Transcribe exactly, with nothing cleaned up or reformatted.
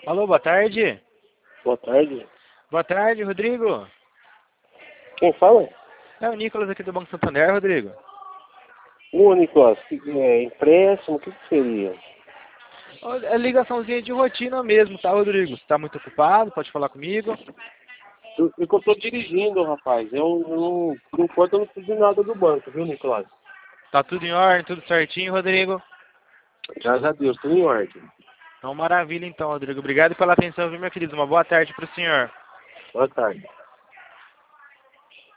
Alô, boa tarde. Boa tarde. Boa tarde, Rodrigo. Quem fala? É o Nicolas aqui do Banco Santander, Rodrigo. Ô, Nicolas, que, é, empréstimo, o que, que seria? Ó, é ligaçãozinha de rotina mesmo, tá, Rodrigo? Você tá muito ocupado? Pode falar comigo? Eu, eu que eu tô dirigindo, rapaz. Eu, eu não, por enquanto eu não preciso de nada do banco, viu, Nicolas? Tá tudo em ordem, tudo certinho, Rodrigo? Graças a Deus, tudo em ordem. Então, maravilha então, Rodrigo. Obrigado pela atenção, viu, meu querido? Uma boa tarde pro senhor. Boa tarde.